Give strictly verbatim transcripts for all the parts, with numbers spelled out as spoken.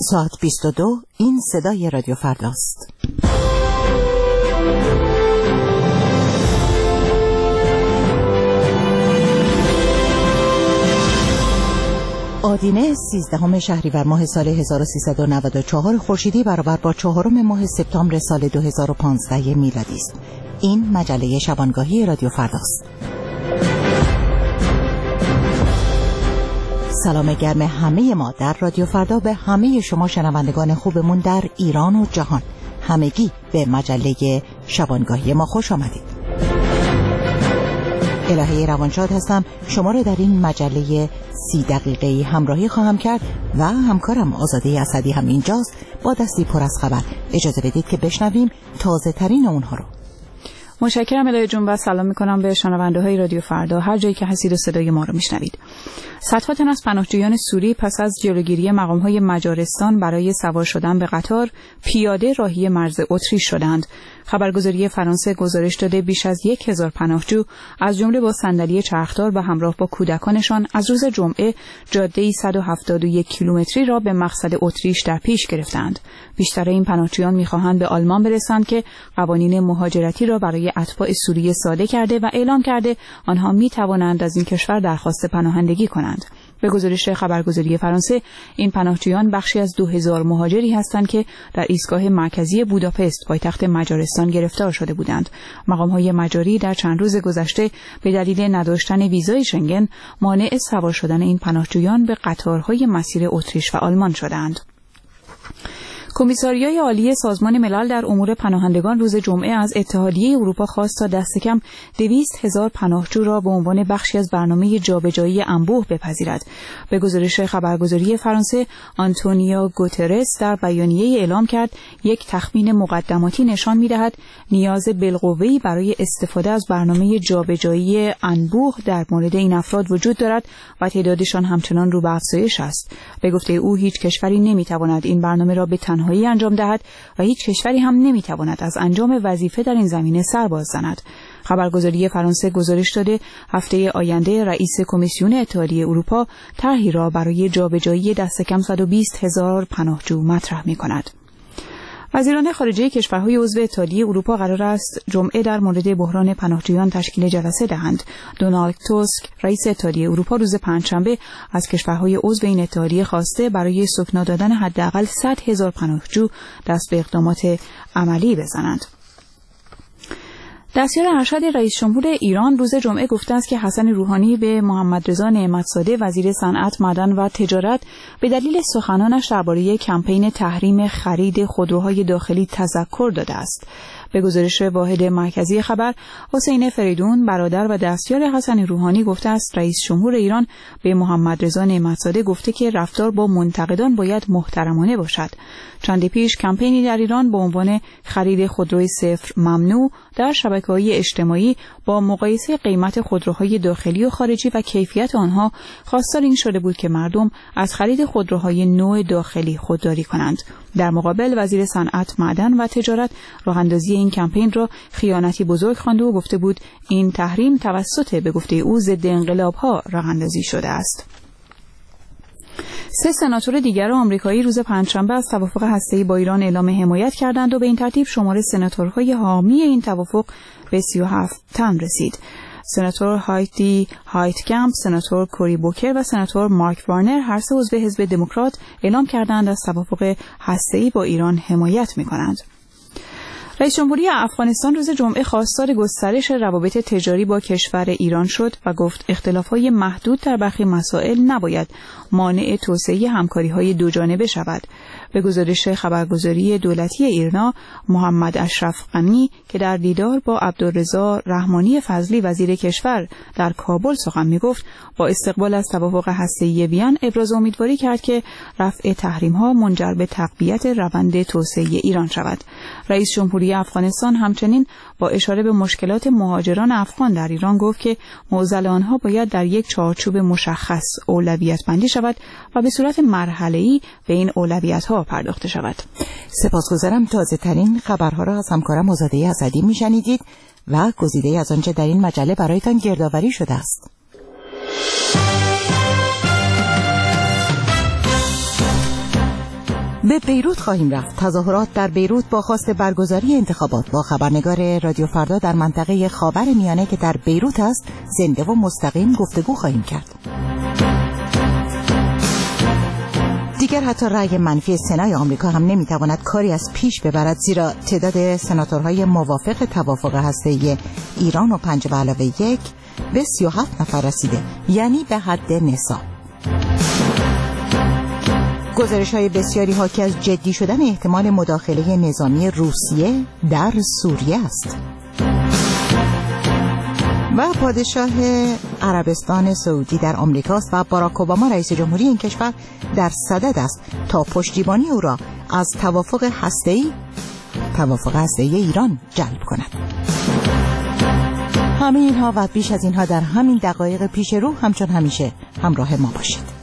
ساعت بیست و دو. این صدای رادیو فرداست. آدینه سیزدهم شهریور ماه سال هزار و سیصد و نود و چهار خورشیدی برابر با چهارم ماه سپتامبر سال دو هزار و پانزده میلادی است. این مجله شبانگاهی رادیو فرداست. سلام گرم همه ما در رادیو فردا به همه شما شنوندگان خوبمون در ایران و جهان. همگی به مجله شبانگاهی ما خوش آمدید. الهه روانشاد هستم. شما را در این مجله سی دقیقه‌ای همراهی خواهم کرد و همکارم آزاده اسدی هم اینجاست با دستی پر از خبر. اجازه بدید که بشنویم تازه ترین اونها رو. متشکرم الهه جون و سلام میکنم به شنونده های رادیو فردا هر جایی که هستید و صدای ما رو میشنوید. صدها تن از پناهجویان سوری پس از جلوگیری مقام های مجارستان برای سوار شدن به قطار پیاده راهی مرز اتریش شدند. خبرگزاری فرانسه گزارش داده بیش از یک هزار پناهجو از جمله با صندلی چرخدار و همراه با کودکانشان از روز جمعه جاده صد و هفتاد و یک کیلومتری را به مقصد اتریش در پیش گرفتند. بیشتر این پناهجویان می‌خواهند به آلمان برسند که قوانین مهاجرتی را برای اتباع سوریه ساده کرده و اعلام کرده آنها می‌توانند از این کشور درخواست پناهندگی کنند. به گزارش خبرگزاری فرانسه این پناهجویان بخشی از دو هزار مهاجری هستند که در ایستگاه مرکزی بوداپست پایتخت مجارستان گرفتار شده بودند. مقام‌های مجاری در چند روز گذشته به دلیل نداشتن ویزای شنگن مانع سوار شدن این پناهجویان به قطارهای مسیر اتریش و آلمان شدند. کمیساریای عالی سازمان ملل در امور پناهندگان روز جمعه از اتحادیه اروپا خواست تا دست کم دویست هزار پناهجو را به عنوان بخشی از برنامه جابجایی انبوه بپذیرد. به گزارش خبرگزاری فرانسه آنتونیو گوترس در بیانیه اعلام کرد یک تخمین مقدماتی نشان می‌دهد نیاز بالقوه‌ای برای استفاده از برنامه جابجایی انبوه در مورد این افراد وجود دارد و تعدادشان همچنان رو به افزایش است. به گفته او هیچ کشوری نمی‌تواند این برنامه را به تنهایی انجام دهد و هیچ کشوری هم نمیتواند از انجام وظیفه در این زمینه سر باز زند. خبرگزاری فرانسه گزارش داده هفته آینده رئیس کمیسیون اتحادیه اروپا طرحی را برای جابجایی دست کم صد و بیست هزار پناهجو مطرح می‌کند. وزیران خارجه کشورهای عضو اتحادیه اروپا قرار است جمعه در مورد بحران پناهجویان تشکیل جلسه دهند. دونالد توسک رئیس اتحادیه اروپا روز پنجشنبه از کشورهای عضو این اتحادیه خواسته برای سکنا دادن حداقل صد هزار پناهجو دست به اقدامات عملی بزنند. دستیار ارشد رئیس جمهور ایران روز جمعه گفته است که حسن روحانی به محمد رضا نعمت‌زاده وزیر صنعت، معدن و تجارت به دلیل سخنانش درباره کمپین تحریم خرید خودروهای داخلی تذکر داده است. به گزارش واحد مرکزی خبر، حسین فریدون برادر و دستیار حسن روحانی گفته است رئیس جمهور ایران به محمد رضا نعمت‌زاده گفته که رفتار با منتقدان باید محترمانه باشد. چندی پیش کمپینی در ایران با عنوان خرید خودروی صفر ممنوع در شبکه‌های اجتماعی با مقایسه قیمت خودروهای داخلی و خارجی و کیفیت آنها خواستار این شده بود که مردم از خرید خودروهای نوع داخلی خودداری کنند. در مقابل وزیر صنعت، معدن و تجارت راه‌اندازی این کمپین را خیانتی بزرگ خوانده و گفته بود این تحریم توسط به گفته او ضد انقلاب‌ها راه‌اندازی شده است. سه سناتور دیگر آمریکایی روز پنجشنبه از توافق هسته‌ای با ایران اعلام حمایت کردند و به این ترتیب شمار سناتورهای حامی این توافق به سی و هفت تن رسید. سناتور هایتی هایتکمپ، سناتور کوری بوکر و سناتور مارک وارنر هر سه عضو حزب دموکرات اعلام کردند از توافق هسته‌ای با ایران حمایت می‌کنند. رئیس جمهوری افغانستان روز جمعه خواستار گسترش روابط تجاری با کشور ایران شد و گفت اختلاف‌های محدود در برخی مسائل نباید مانع توسعه همکاری‌های دوجانبه شود. به گزارش خبرگزاری دولتی ایرنا، محمد اشرف غنی که در دیدار با عبدالرضا رحمانی فضلی وزیر کشور در کابل سخن می‌گفت، با استقبال از توافق هسته‌ای وین ابراز امیدواری کرد که رفع تحریم‌ها منجر به تقویت روند توسعه ایران شود. رئیس جمهوری افغانستان همچنین با اشاره به مشکلات مهاجران افغان در ایران گفت که معضل آنها باید در یک چارچوب مشخص اولویت بندی شود و به صورت مرحله‌ای به این اولویت‌ها پرداخته شود. سپاسگزارم. تازه ترین خبرها را از همکارم آزاده اسدی میشنیدید و گزیده از آنچه در این مجله برایتان گردآوری شده است. به بیروت خواهیم رفت. تظاهرات در بیروت با خواست برگزاری انتخابات. با خبرنگار رادیو فردا در منطقه خاورمیانه که در بیروت است زنده و مستقیم گفتگو خواهیم کرد. دیگر حتی رأی منفی سنای آمریکا هم نمیتواند کاری از پیش ببرد، زیرا تعداد سناتورهای موافق توافق هسته‌ای ایران و پنج به علاوه یک به سی و هفت نفر رسیده، یعنی به حد نصاب. گزارش‌های بسیاری حاکی از جدی شدن احتمال مداخله نظامی روسیه در سوریه است. و پادشاه عربستان سعودی در آمریکاست و باراک اوباما رئیس جمهوری این کشور در صدد است تا پشتیبانی او را از توافق هسته‌ای توافق هسته‌ای ایران جلب کند. همه اینها و بیش از اینها در همین دقایق پیش رو، همچون همیشه همراه ما باشید.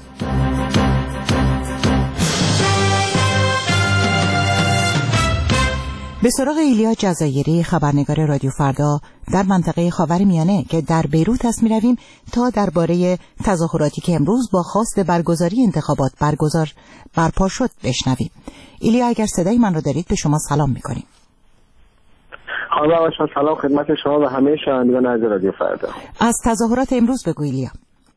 به سراغ ایلیا جزایری، خبرنگار رادیو فردا در منطقه خاورمیانه که در بیروت است می‌رویم تا درباره تظاهراتی که امروز با خواست برگزاری انتخابات برگزار برپا شد بشنویم. ایلیا، اگر صدای من را دارید به شما سلام می‌کنیم. سلام خدمت شما و همه شنوندگان از رادیو فردا. از تظاهرات امروز بگو ایلیا.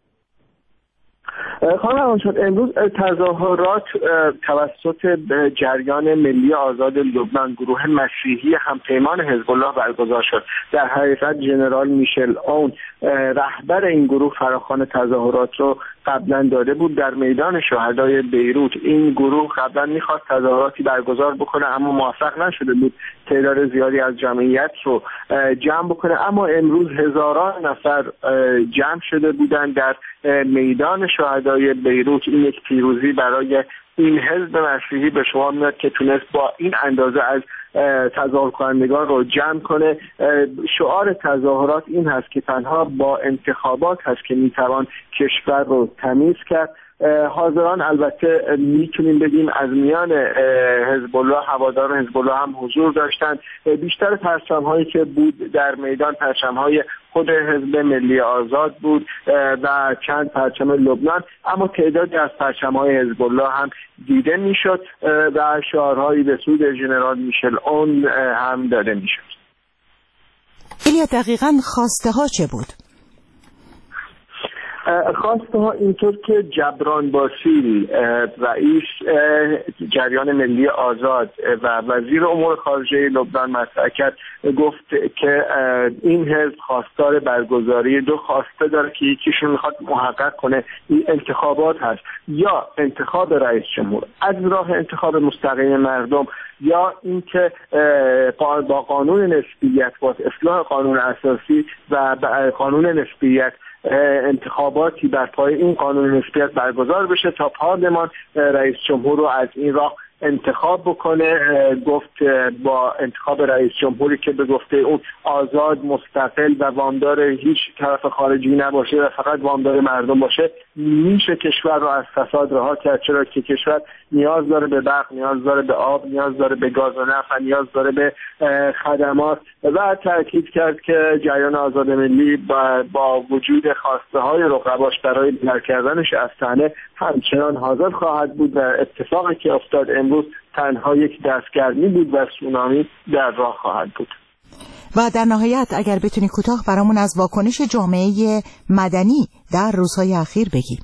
خانم شد امروز تظاهرات توسط جریان ملی آزاد لبنان، گروه مسیحی همپیمان حزب الله برگزار شد. در حقیقت ژنرال میشل اون رهبر این گروه فراخوان تظاهرات رو قبلا داده بود در میدان شهدای بیروت. این گروه قبلا میخواست تظاهراتی برگزار بکنه اما موفق نشده بود تعداد زیادی از جمعیت رو جمع بکنه، اما امروز هزاران نفر جمع شده بودن در میدان شهدای بیروت. این یک پیروزی برای این حزب مسیحی به شما میاد که تونست با این اندازه از تظاهر کنندگان رو جمع کنه. شعار تظاهرات این هست که تنها با انتخابات هست که میتوان کشور رو تمیز کرد. حاضران البته میتونیم بگیم از میان حزب الله، هواداران حزب الله هم حضور داشتند. بیشتر پرچم‌هایی که بود در میدان پرچم‌های خود حزب ملی آزاد بود و چند پرچم لبنان، اما تعدادی از پرچم‌های حزب الله هم دیده میشد و شعارهایی به سود ژنرال میشل اون هم داده میشد. ایلیا، دقیقاً خواسته ها چه بود؟ خواسته ها اینطور که جبران باسیل رئیس جریان ملی آزاد و وزیر امور خارجه لبنان مطرح کرد، گفت که این حزب خواستار برگزاری دو خواسته داره که یکیشون میخواد محقق کنه این انتخابات هست یا انتخاب رئیس جمهور از راه انتخاب مستقیم مردم، یا اینکه با قانون نسبیت، با اصلاح قانون اساسی و قانون نسبیت انتخاباتی بر پای این قانون نسبیت برگزار بشه تا پارلمان رئیس جمهور رو از این راه انتخاب بکنه. گفت با انتخاب رئیس جمهوری که به گفته اون آزاد، مستقل و وامدار هیچ طرف خارجی نباشه و فقط وامدار مردم باشه، میشه کشور رو از فساد رها کرد، چرا که کشور نیاز داره به برق، نیاز داره به آب، نیاز داره به گاز و نفت، نیاز داره به خدمات. و تاکید کرد که جریان آزاد ملی با, با وجود خواسته های رقباش برای بلند کردنش از صحنه همچنان حاضر خواهد بود و اتفاقی که افتاد امروز تنها یک دستگرمی بود و سونامی در راه خواهد بود. و در نهایت اگر بتونی کوتاه برامون از واکنش جامعه مدنی در روزهای اخیر بگی.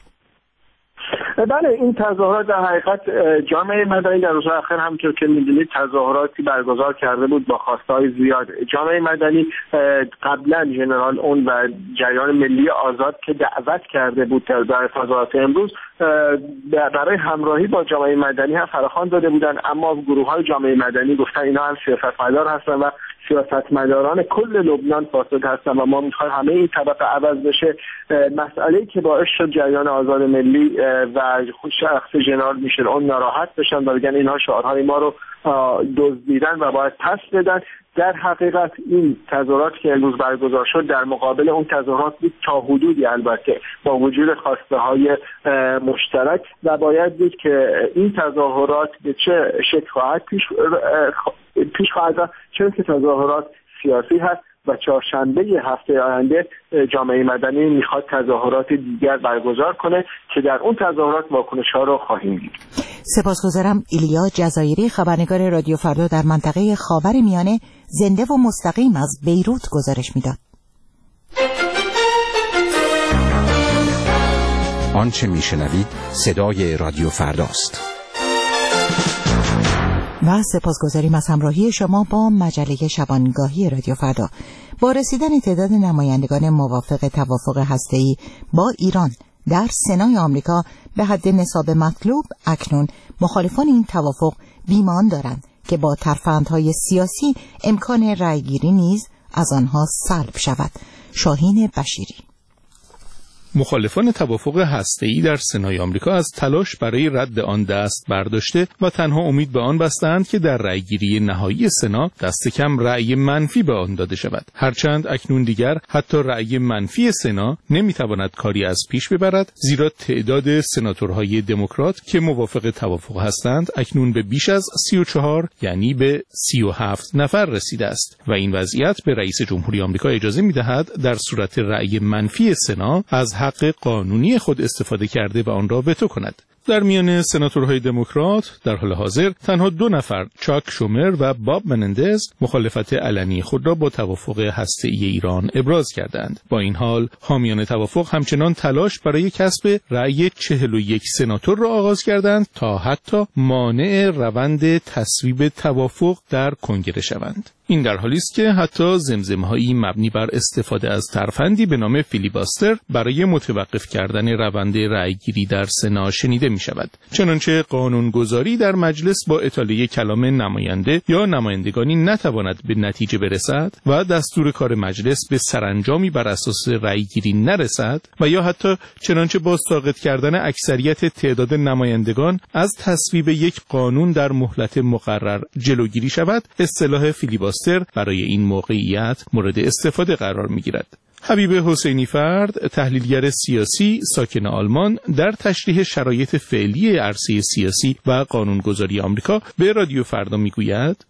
بله، این تظاهرات در حقیقت جامعه مدنی در روزهای اخیر همونطور که می‌دونید تظاهراتی برگزار کرده بود با خواسته‌های زیاد. جامعه مدنی قبلا ژنرال اون و جریان ملی آزاد که دعوت کرده بود در تظاهرات امروز برای همراهی با جامعه مدنی هم فراخوان داده بودن، اما گروه‌های جامعه مدنی گفتن اینا هم سیاستمدار هستن و سیاستمداران کل لبنان فاسد هستن و ما می‌خوایم همه این طبقه عوض بشه. مسئله‌ای که باعث شد جریان آزاد ملی و شخص ژنرال میشل اون ناراحت بشن و بگن اینها شعارهای ما رو دزدیدن و باید پس بدن. در حقیقت این تظاهرات که امروز برگزار شد در مقابل اون تظاهرات بود تا حدودی، البته با وجود خواسته های مشترک، و باید دید که این تظاهرات به چه شکل خواهد پیش پیش خواهد رفت، چون که تظاهرات سیاسی هست و چهارشنبه هفته آینده جامعه مدنی میخواد تظاهرات دیگر برگزار کنه که در اون تظاهرات واکنش‌ها رو خواهیم دید. سپاسگزارم. ایلیا جزایری، خبرنگار رادیو فردا در منطقه خاورمیانه، زنده و مستقیم از بیروت گزارش میداد. آنچه میشنوید صدای رادیو فرداست. و سپاسگزاریم از همراهی شما با مجله شبانگاهی رادیو فردا. با رسیدن تعداد نمایندگان موافق توافق هسته‌ای با ایران در سنای آمریکا به حد نصاب مطلوب، اکنون مخالفان این توافق بیمان دارند که با ترفندهای سیاسی امکان رأیگیری نیز از آنها سلب شود. شاهین بشیری. مخالفان توافق هسته‌ای در سنای آمریکا از تلاش برای رد آن دست برداشته و تنها امید به آن بستند که در رأیگیری نهایی سنا دست کم رأی منفی به آن داده شود. هرچند اکنون دیگر حتی رأی منفی سنا نمیتواند کاری از پیش ببرد، زیرا تعداد سناتورهای دموکرات که موافق توافق هستند اکنون به بیش از سی و چهار، یعنی به سی و هفت نفر رسیده است و این وضعیت به رئیس جمهوری آمریکا اجازه میدهد در صورت رأی منفی سنا از حق قانونی خود استفاده کرده و آن را وتو کند. در میان سناتورهای دموکرات در حال حاضر تنها دو نفر، چاک شومر و باب منندز، مخالفت علنی خود را با توافق هسته‌ای ایران ابراز کردند. با این حال حامیان توافق همچنان تلاش برای کسب رأی چهل و یک سناتور را آغاز کردند تا حتی مانع روند تصویب توافق در کنگره شوند. این در حالی است که حتی زمزمه‌هایی مبنی بر استفاده از ترفندی به نام فیلیباستر برای متوقف کردن روند رأیگیری در سنا شنیده می شود. چنانچه قانونگذاری در مجلس با اطاله کلام نماینده یا نمایندگانی نتواند به نتیجه برسد و دستور کار مجلس به سرانجامی بر اساس رأیگیری نرسد و یا حتی چنانچه با ساقط کردن اکثریت تعداد نمایندگان از تصویب یک قانون در مهلت مقرر جلوگیری شود، اصطلاح فیلیباستر برای این موقعیت مورد استفاده قرار می‌گیرد. حبیب حسینی فرد، تحلیلگر سیاسی ساکن آلمان، در تشریح شرایط فعلی عرصه سیاسی و قانونگذاری آمریکا به رادیو فردا میگوید: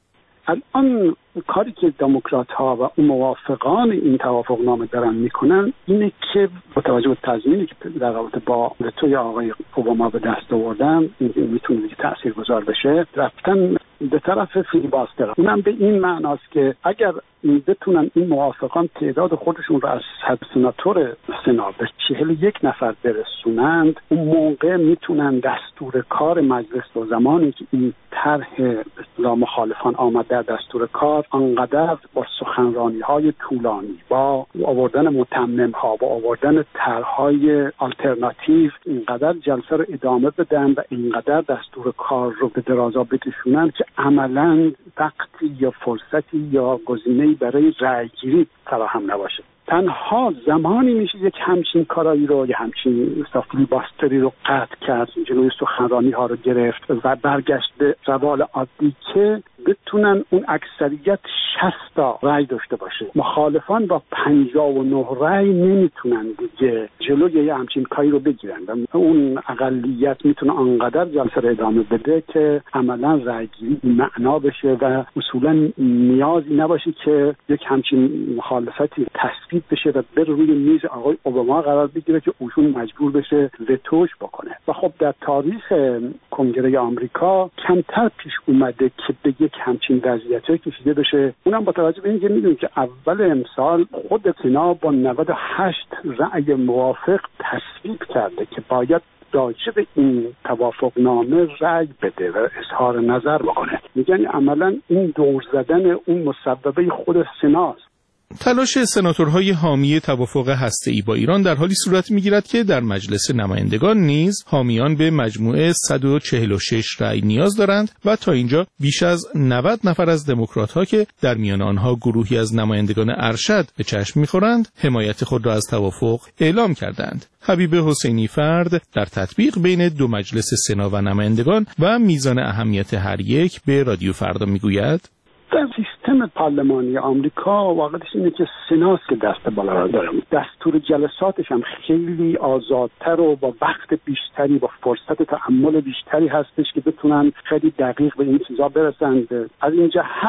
الان کاری که دموکرات‌ها و اون موافقان این توافقنامه دارن میکنن اینه که با توجه به تضمینی که در رابطه با وتوی آقای اوباما به دست آوردن، این میتونه دیگه تاثیرگذار بشه، رفتن به طرف فیلیباستر. اونم به این معناست که اگر بتونن این موافقان تعداد خودشون رو از صد سناتور سنا به چهل و یک نفر برسونند، اون موقع میتونن دستور کار مجلس و زمانی که این طرح اصطلاح مخالفان آمد در دستور کار، انقدر با سخنرانی های طولانی، با آوردن متمم ها، با آوردن طرحهای آلترناتیو، اینقدر جلسه رو ادامه بدن و اینقدر دستور کار رو به درازا بکشونن که عملاً وقتی یا فرصتی یا گزینه‌ای برای رأیگیری فراهم نباشه. تنها زمانی میشه یک همچین کارایی رو، یا همچین فیلیباستری رو قطع کرد، جلوی سخنرانی ها رو گرفت و برگشت به روال عادی که بتونن اون اکثریت شصت تا رأی داشته باشه. مخالفان با پنجاه و نه رأی نمیتونن دیگه جلوی یه همچین کاری رو بگیرن و اون اقلیت میتونه انقدر جلسه رو ادامه بده که عملا رأیگیری معنا بشه و اصولا نیازی نباشه که یک همچین مخالفتی تصویب بشه و بر روی میز آقای اوباما قرار بگیره که اوشون مجبور بشه وتوش بکنه. و خب در تاریخ کنگره آمریکا کمتر پیش اومده که به یک همچین وضعیتی کشیده بشه. اونم با توجه به اینکه میدونیم که اول امسال خود سنا با نود و هشت رأی موافق تصویب کرده که باید راجع به این توافقنامه رأی بده و اظهار نظر بکنه. میگن عملا این دور زدن اون مسببه خود سناست. تلاش سناتورهای حامی توافق هسته‌ای با ایران در حالی صورت می‌گیرد که در مجلس نمایندگان نیز حامیان به مجموعه صد و چهل و شش رأی نیاز دارند و تا اینجا بیش از نود نفر از دموکرات‌ها که در میان آنها گروهی از نمایندگان ارشد به چشم می‌خورند، حمایت خود را از توافق اعلام کردند. حبیب حسینی فرد در تطبیق بین دو مجلس سنا و نمایندگان و میزان اهمیت هر یک به رادیو فردا می‌گوید: در سیستم پارلمانی آمریکا واقعیتش اینه که سناست که دست بالا را داره. دستور جلساتش هم خیلی آزادتر و با وقت بیشتری، با فرصت تأمل بیشتری هستش که بتونن خیلی دقیق به این چیزا برسند. از این جهت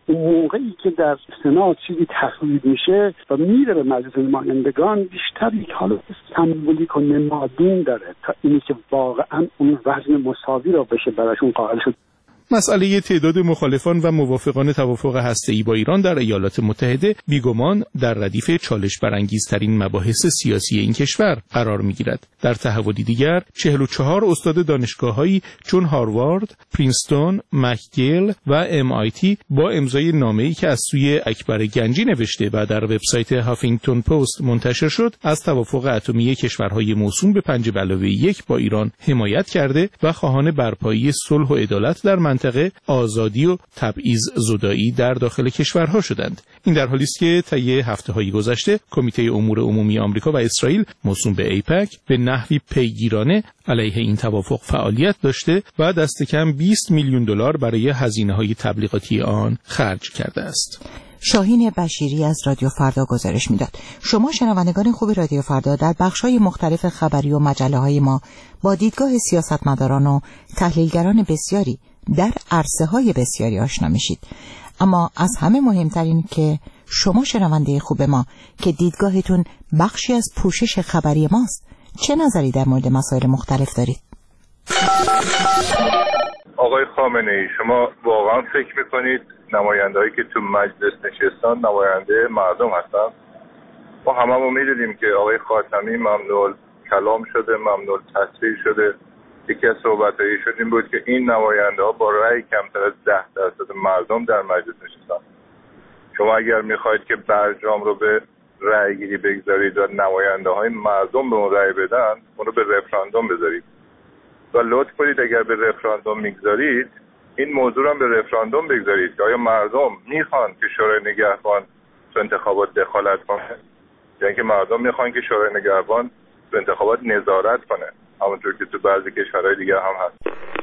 اون موقعی که در سنا چیزی تصویب میشه و میره به مجلس نمایندگان بیشتر یک حالت سمبولیک و نمادین داره تا اینی که واقعا اون وزن مساوی را بشه براشون قائل شد. مسئله تعداد مخالفان و موافقان توافق هسته‌ای با ایران در ایالات متحده بیگمان در ردیف چالش برانگیزترین مباحث سیاسی این کشور قرار می‌گیرد. در تحولی دیگر چهل و چهار استاد دانشگاه‌هایی چون هاروارد، پرینستون، مکگیل و ام آی تی با امضای نامه‌ای که از سوی اکبر گنجی نوشته و در وبسایت هافینگتون پست منتشر شد، از توافق اتمی کشورهای موسوم به پنج به علاوه یک با ایران حمایت کرده و خواهان برپایی صلح و عدالت در منطقه، آزادی و تبعیض زدایی در داخل کشورها شدند. این در حالی است که طی هفته‌های گذشته کمیته امور عمومی آمریکا و اسرائیل موسوم به ایپک به نحوی پیگیرانه علیه این توافق فعالیت داشته و دست کم بیست میلیون دلار برای هزینه‌های تبلیغاتی آن خرج کرده است. شاهین بشیری از رادیو فردا گزارش میداد. شما شنوندگان خوب رادیو فردا در بخش‌های مختلف خبری و مجله‌های ما با دیدگاه سیاستمداران و تحلیلگران بسیاری در عرصه‌های بسیاری آشنا میشید. اما از همه مهمترین که شما شنونده خوب ما که دیدگاهتون بخشی از پوشش خبری ماست، چه نظری در مورد مسائل مختلف دارید؟ آقای خامنه‌ای، شما واقعا فکر میکنید نمایندهایی که تو مجلس نشستن نماینده مردم هستن؟ ما هممون میدونیم که آقای خاتمی ممنوع کلام شده، ممنوع تصریح شده. یکی از صحبت‌هایشون این بود که این نماینده‌ها با رأی کمتر از ده درصد مردم در مجلس نشستن. شما اگر میخواید که برجام رو به رأی گیری بگذارید و نماینده‌های مردم به اون رأی بدن، اون رو به رفراندوم بذارید. و لطف کنید اگر به رفراندوم میگذارید، این موضوع رو هم به رفراندوم بگذارید که آیا مردم میخوان که شورای نگهبان تو انتخابات دخالت کنه، یعنی که مردم میخوان که شورای نگهبان تو انتخابات نظارت کنه، همونطور که تو بعضی کشورهای دیگه هم هست.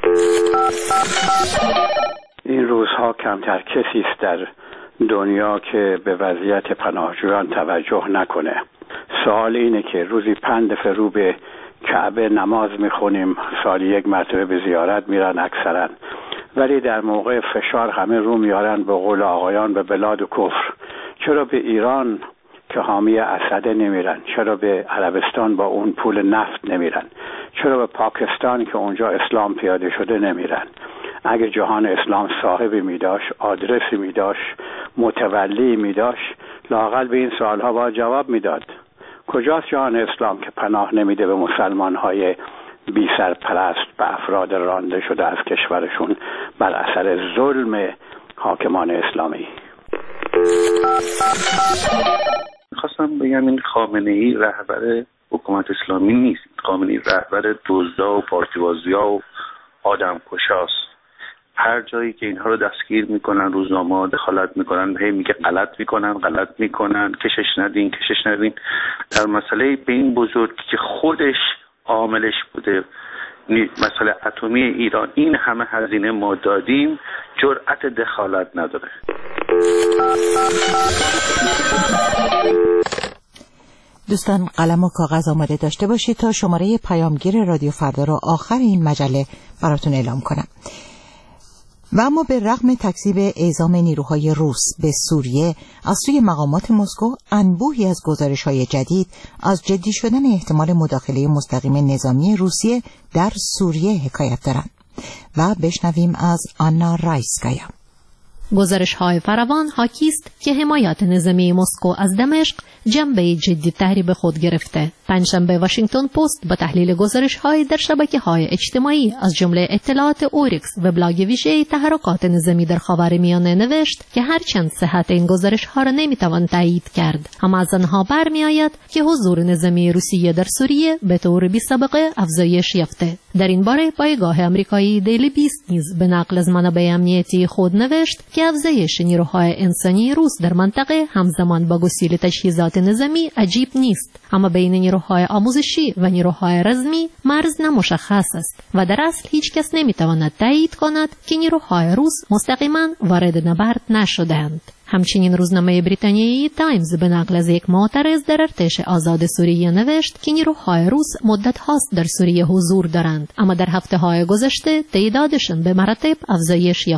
این روزها کمتر کسی است در دنیا که به وضعیت پناهجویان توجه نکنه. سوال اینه که روزی پنج دفعه رو به کعبه نماز میخونیم، سالی یک مرتبه به زیارت میرن اکثرا، ولی در موقع فشار همه رو میارن به قول آقایان به بلاد و کفر. چرا به ایران که حامی اسد نمیرن؟ چرا به عربستان با اون پول نفت نمیرن؟ چرا به پاکستان که اونجا اسلام پیاده شده نمیرن؟ اگه جهان اسلام صاحبی میداشت، آدرسی میداشت، متولی میداشت، لااقل به این سوالها باید جواب میداد. کجاست جهان اسلام که پناه نمیده به مسلمانهای بی سرپرست، به افراد رانده شده از کشورشون بر اثر ظلم حاکمان اسلامی؟ خواستم بگم این خامنه‌ای رهبر حکومت اسلامی نیست. خامنه‌ای رهبر دزدا و پارتیبازیا و آدم کشاست. هر جایی که اینها رو دستگیر میکنن، روزنامه‌ها دخالت میکنن، هی میگه غلط میکنن غلط میکنن کشش ندین کشش ندین. در مسئله به این بزرگی که خودش عاملش بوده، مسئله اتمی ایران، این همه هزینه ما دادیم، جرأت دخالت نداره. دوستان قلم و کاغذ آماده داشته باشید تا شماره پیامگیر رادیو فردا را آخر این مجله براتون اعلام کنم. و اما به رغم تکذیب اعزام نیروهای روس به سوریه از سوی مقامات مسکو، انبوهی از گزارش‌های جدید از جدی شدن احتمال مداخله مستقیم نظامی روسیه در سوریه حکایت دارند. و بشنویم از آنا رایسکایا. گزارش‌های فراوان حاکی است که حمایت نظامی مسکو از دمشق جنبه جدی‌تری به خود گرفته. پنجشنبه واشنگتن پست با تحلیل گزارش‌های در شبکه‌های اجتماعی از جمله اطلاعات اوریکس وبلاگ ویژه تحرکات نظامی در خاورمیانه نوشت که هرچند صحت این گزارش‌ها را نمی‌توان تایید کرد، اما از آنها برمی‌آید که حضور نظامی روسیه در سوریه به طور بی‌سابقه افزایش یافته. در این باره پایگاه آمریکایی دیلی بیست نیز به نقل از منابع امنیتی خود نوشت که افزایش نیروهای انسانی روس در منطقه همزمان با گسیل تجهیزات نظامی عجیب نیست، اما بین نیروهای آموزشی و نیروهای رزمی مرز نمشخص است و در اصل هیچ کس نمیتواند تایید کند که نیروهای روس مستقیما وارد نبرد نشدند. همچنین روزنامه بریتانیایی تایمز به نقل از یک معترض در ارتش آزاد سوریه نوشت که نیروهای روس مدت هاست در سوریه حضور دارند، اما در هفته های گذشته تعدادشان به مراتب افزایش یافته.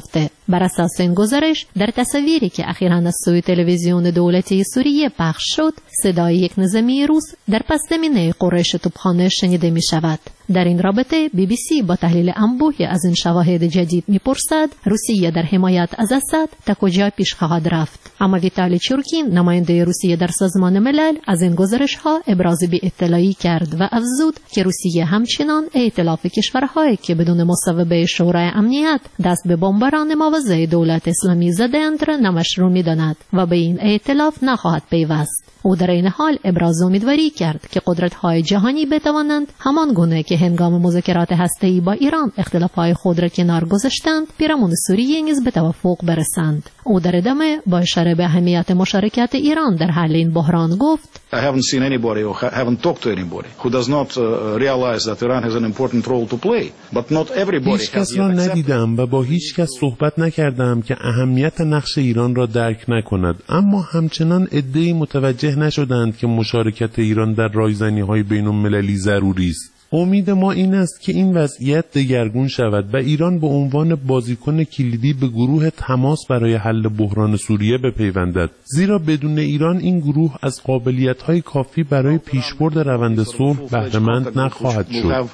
بر اساس این گزارش در تصاویری که اخیراً از سوی تلویزیون دولتی سوریه پخش شد، صدای یک نظامی روس در پس زمینه قرش توپخانه شنیده می شود. در این رابطه بی بی سی با تحلیل انبوهی از این شواهد جدید میپرسد روسیه در حمایت از اسد تا کجا پیش خواهد رفت. اما ویتالی چورکین نماینده روسیه در سازمان ملل از این گزارش ها ابراز بی‌اطلاعی کرد و افزود که روسیه همچنان ائتلاف کشورهایی که بدون مصوبه شورای امنیت دست به بمباران مواضع دولت اسلامی زدند را نامشروع می‌داند و به این ائتلاف نخواهد پیوست. او در این حال ابراز امیدواری کرد که قدرت‌های جهانی بتوانند همان گونه که هنگام مذاکرات هسته‌ای با ایران اختلاف‌های خود را کنار گذاشتند، پیرامون سوریه نیز به توافق برسند. او در ادامه با اشاره به اهمیت مشارکت ایران در حل این بحران گفت: I haven't seen anybody or haven't talked to anybody who does not realize that Iran has an important role to play. But not everybody. هیچ کس را ندیدم و با هیچ کس صحبت نکردم که اهمیت نقش ایران را درک نکند، اما همچنان عده‌ای متوجه نشدند که مشارکت ایران در رایزنی‌های بین‌المللی ضروری است. امید ما این است که این وضعیت دگرگون شود و ایران به عنوان بازیکن کلیدی به گروه تماس برای حل بحران سوریه بپیوندد، زیرا بدون ایران این گروه از قابلیت‌های کافی برای پیشبرد روند صلح بهره‌مند نخواهد شد.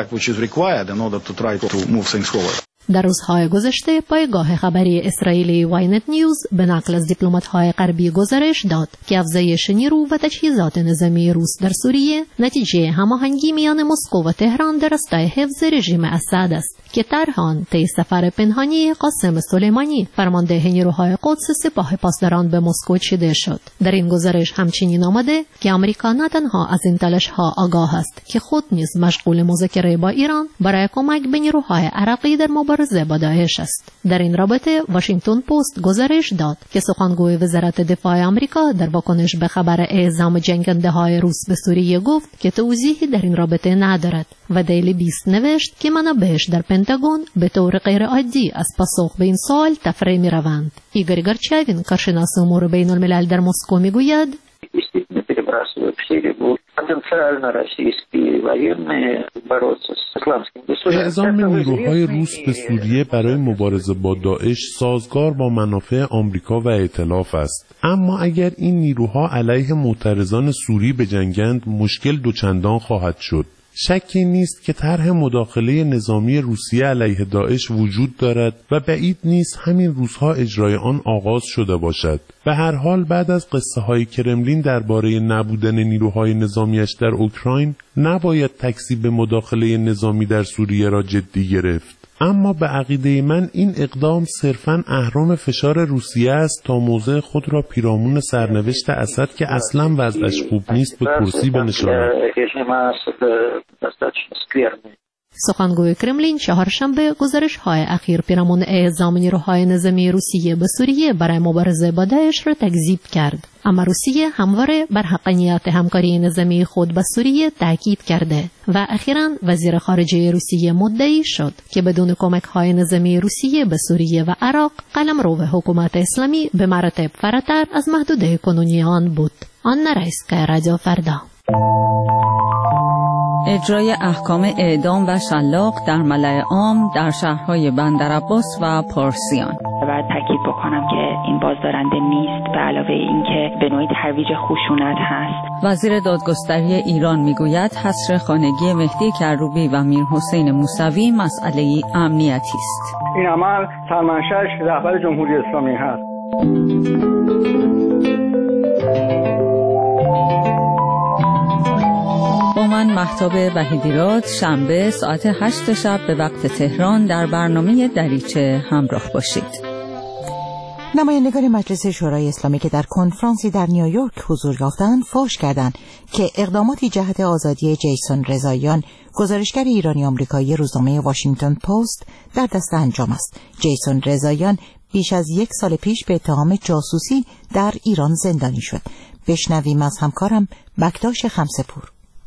در روزهای گذشته پایگاه خبری اسرائیلی واینت نیوز به نقل از دیپلمات‌های غربی گزارش داد که افزایش نیرو و تجهیزات نظامی روس در سوریه نتیجه هماهنگی میان مسکو و تهران در راستای حفظ رژیم اسد است که طرح آن طی سفر پنهانی قاسم سلیمانی فرمانده نیروهای قدس سپاه پاسداران به مسکو چیده شد. در این گزارش همچنین آمده که آمریکا نه تنها از این تلاش‌ها آگاه است که خود نیز مشغول مذاکره با ایران برای کمک به نیروهای عراقی در مبارزه با داعش است. در این رابطه واشنگتن پست گزارش داد که سخنگوی وزارت دفاع آمریکا در واکنش به خبر اعزام جنگنده‌های روس به سوریه گفت که توضیحی در این رابطه ندارد و دیلی بیست نوشت که منابعش در پنتاگون به طور غیر عادی از پاسخ به این سوال تفره می روند. ایگور گرچاوین کارشناس امور بین الملل در مسکو می گوید: اعزام نیروهای روس به سوریه برای مبارزه با داعش سازگار با منافع آمریکا و ائتلاف است، اما اگر این نیروها علیه معترضان سوری بجنگند مشکل دوچندان خواهد شد. شکی نیست که طرح مداخله نظامی روسیه علیه داعش وجود دارد و بعید نیست همین روزها اجرای آن آغاز شده باشد. به هر حال بعد از قصه های کرملین درباره نبودن نیروهای نظامیش در اوکراین نباید تکذیب مداخله نظامی در سوریه را جدی گرفت. اما به عقیده من این اقدام صرفاً اهرم فشار روسیه است تا موضع خود را پیرامون سرنوشت اسد که اصلاً وضعش خوب نیست به کرسی بنشاند. سخنگوی کرملین چهارشنبه گزارش‌های اخیر پیرامون اعزام نیروهای نظامی روسیه به سوریه برای مبارزه با داعش را تکذیب کرد، اما روسیه همواره بر حقانیت همکاری نظامی خود با سوریه تاکید کرده و اخیراً وزیر خارجه روسیه مدعی شد که بدون کمک‌های نظامی روسیه به سوریه و عراق قلمرو حکومت اسلامی به مراتب فراتر از محدوده کنونی آن بود. آن نرایست که رادیو فردا. اجرای احکام اعدام و شلاق در ملأ عام در شهرهای بندرعباس و پارسیان. باید تاکید بکنم که این بازدارنده نیست، به علاوه اینکه به نوعی ترویج خشونت هست. وزیر دادگستری ایران میگوید حصر خانگی مهدی کروبی و میر حسین موسوی مسئله امنیتی است. این عمل سرمنشأش رهبر جمهوری اسلامی هست. با من مهتاب وحیدیراد شنبه ساعت هشت شب به وقت تهران در برنامه دریچه همراه باشید. نمایندگان مجلس شورای اسلامی که در کنفرانسی در نیویورک حضور یافتند فاش کردند که اقداماتی جهت آزادی جیسون رضاییان گزارشگر ایرانی آمریکایی روزنامه واشنگتن پست در دست انجام است. جیسون رضاییان بیش از یک سال پیش به اتهام جاسوسی در ایران زندانی شد. بشنویم از همکارم بکتاش خمسه‌پور.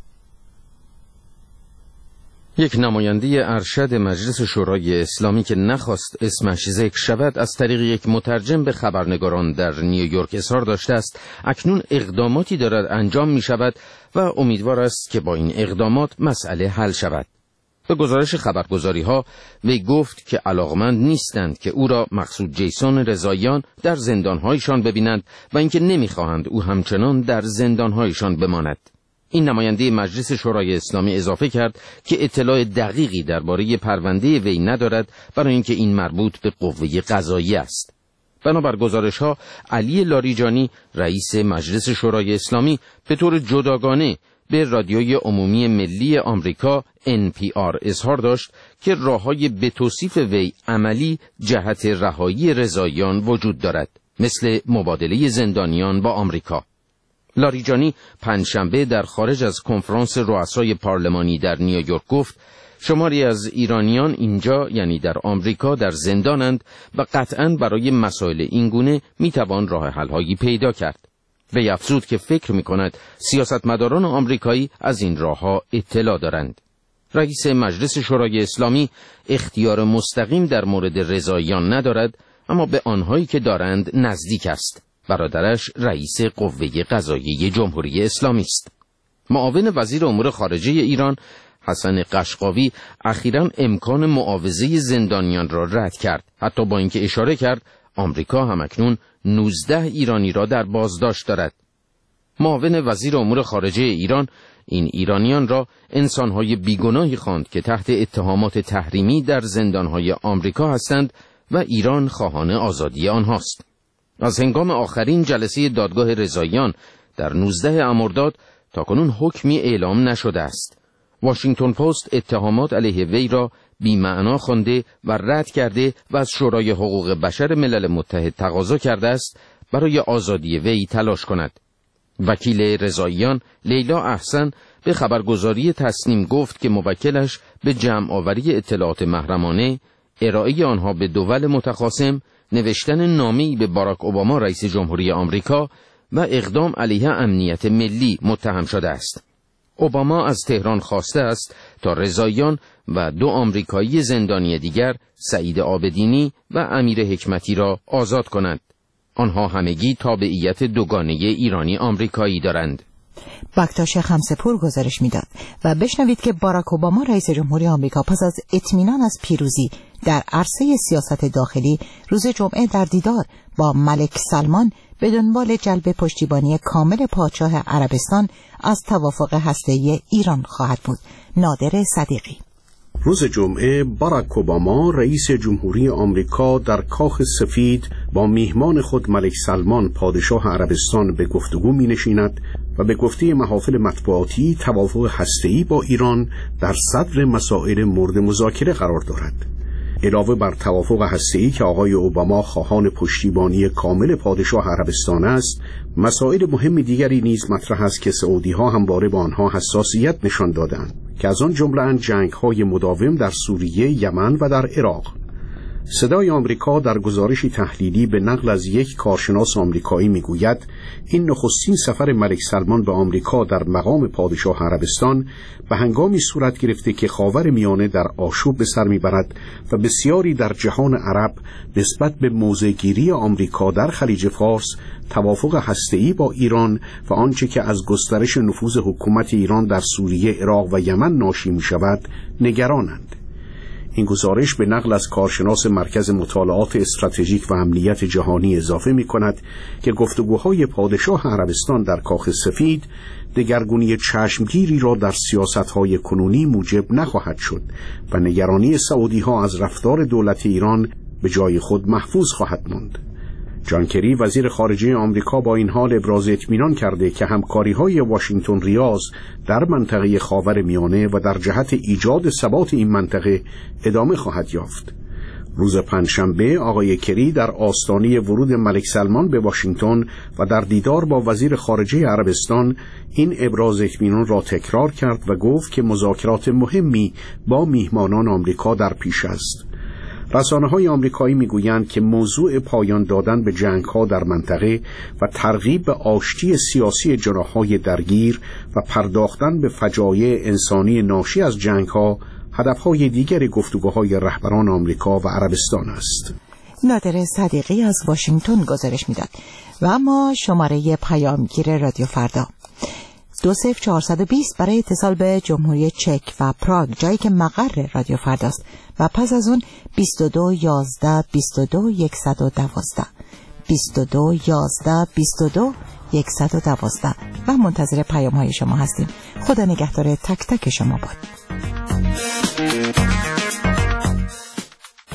یک نماینده ارشد مجلس شورای اسلامی که نخواست اسمش ذکر شود از طریق یک مترجم به خبرنگاران در نیویورک اظهار داشته است اکنون اقداماتی دارد انجام می شود و امیدوار است که با این اقدامات مسئله حل شود. به گزارش خبرگزاری‌ها وی گفت که علاقمند نیستند که او را مقصود جیسون رضاییان در زندان‌هایشان ببینند و اینکه نمی‌خواهند او همچنان در زندان‌هایشان بماند. این نماینده مجلس شورای اسلامی اضافه کرد که اطلاع دقیقی درباره پرونده وی ندارد، برای اینکه این مربوط به قوه قضاییه است. بنابر گزارش‌ها علی لاریجانی رئیس مجلس شورای اسلامی به طور جداگانه به رادیوی عمومی ملی آمریکا ان پی آر اظهار داشت که راه‌های به توصیف وی عملی جهت رهایی رضاییان وجود دارد، مثل مبادله زندانیان با آمریکا. لاریجانی پنجشنبه در خارج از کنفرانس رؤسای پارلمانی در نیویورک گفت شماری از ایرانیان اینجا، یعنی در آمریکا، در زندانند و قطعاً برای مسائل اینگونه میتوان راه حل‌هایی پیدا کرد. وی افزود که فکر می‌کند سیاستمداران آمریکایی از این راه‌ها اطلاع دارند. رئیس مجلس شورای اسلامی اختیار مستقیم در مورد رضاییان ندارد، اما به آنهایی که دارند نزدیک است. برادرش رئیس قوه قضاییه جمهوری اسلامی است. معاون وزیر امور خارجه ایران حسن قشقاوی اخیراً امکان معاوضه زندانیان را رد کرد، حتی با اینکه اشاره کرد آمریکا همکنون نوزده ایرانی را در بازداشت دارد. معاون وزیر امور خارجه ایران این ایرانیان را انسان‌های بیگناهی خواند که تحت اتهامات تحریمی در زندان‌های آمریکا هستند و ایران خواهان آزادی آنهاست. از هنگام آخرین جلسه دادگاه رضاییان در نوزدهم مرداد تاکنون حکمی اعلام نشده است. واشنگتن پست اتهامات علیه وی را بی‌معنا خوانده و رد کرده و از شورای حقوق بشر ملل متحد تقاضا کرده است برای آزادی وی تلاش کند. وکیل رضاییان لیلا احسن به خبرگزاری تسنیم گفت که موکلش به جمع آوری اطلاعات محرمانه، ارائه آنها به دول متخاصم، نوشتن نامه‌ای به باراک اوباما رئیس جمهوری آمریکا و اقدام علیه امنیت ملی متهم شده است. اوباما از تهران خواسته است تا رضاییان و دو آمریکایی زندانی دیگر، سعید عابدینی و امیر حکمتی را آزاد کند. آنها همگی تابعیت دوگانه ایرانی آمریکایی دارند. بکتاش خمسه‌پور گزارش میداد و بشنوید که باراک اوباما رئیس جمهوری آمریکا پس از اطمینان از پیروزی در عرصه سیاست داخلی روز جمعه در دیدار با ملک سلمان به دنبال جلب پشتیبانی کامل پادشاه عربستان از توافق هسته‌ای ایران خواهد بود. نادر صدیقی. روز جمعه باراک اوباما رئیس جمهوری آمریکا در کاخ سفید با میهمان خود ملک سلمان پادشاه عربستان به گفتگو می نشیند و به گفته محافل مطبوعاتی توافق هسته‌ای با ایران در صدر مسائل مورد مذاکره قرار دارد. علاوه بر توافق هسته‌ای که آقای اوباما خواهان پشتیبانی کامل پادشاه عربستان است، مسائل مهم دیگری نیز مطرح است که سعودی‌ها همواره با آنها حساسیت نشان دادند که از آن جمله جنگ‌های مداوم در سوریه، یمن و در عراق. صدای آمریکا در گزارشی تحلیلی به نقل از یک کارشناس آمریکایی میگوید این نخستین سفر ملک سلمان به آمریکا در مقام پادشاه عربستان به هنگامی صورت گرفته که خاورمیانه در آشوب به سر میبرد و بسیاری در جهان عرب نسبت به موضع‌گیری آمریکا در خلیج فارس، توافق هسته‌ای با ایران و آنچه که از گسترش نفوذ حکومت ایران در سوریه، عراق و یمن ناشی میشود نگرانند. این گزارش به نقل از کارشناس مرکز مطالعات استراتژیک و امنیت جهانی اضافه می کند که گفتگوهای پادشاه عربستان در کاخ سفید دگرگونی چشمگیری را در سیاستهای کنونی موجب نخواهد شد و نگرانی سعودی‌ها از رفتار دولت ایران به جای خود محفوظ خواهد ماند. جان کری وزیر خارجه آمریکا با این حال ابراز اطمینان کرده که همکاری‌های واشنگتن ریاض در منطقه خاورمیانه و در جهت ایجاد ثبات این منطقه ادامه خواهد یافت. روز پنجشنبه آقای کری در آستانه ورود ملک سلمان به واشنگتن و در دیدار با وزیر خارجه عربستان این ابراز اطمینان را تکرار کرد و گفت که مذاکرات مهمی با میهمانان آمریکا در پیش است. رسانه‌های آمریکایی می‌گویند که موضوع پایان دادن به جنگ‌ها در منطقه و ترغیب به آشتی سیاسی جناح‌های درگیر و پرداختن به فجایع انسانی ناشی از جنگ‌ها هدف‌های دیگر گفتگوهای رهبران آمریکا و عربستان است. نادر صدیقی از واشنگتن گزارش می‌داد. و اما شماره پیامگیر رادیو فردا. دو صفر چهارصد و بیست برای اتصال به جمهوری چک و پراگ، جایی که مقر رادیو فرداست، و پس از اون بیست و دو یازده بیست و دو صد و دوازده بیست و دو یازده بیست و دو صد و دوازده و منتظر پیام های شما هستیم. خدا نگهدار تک تک شما باد.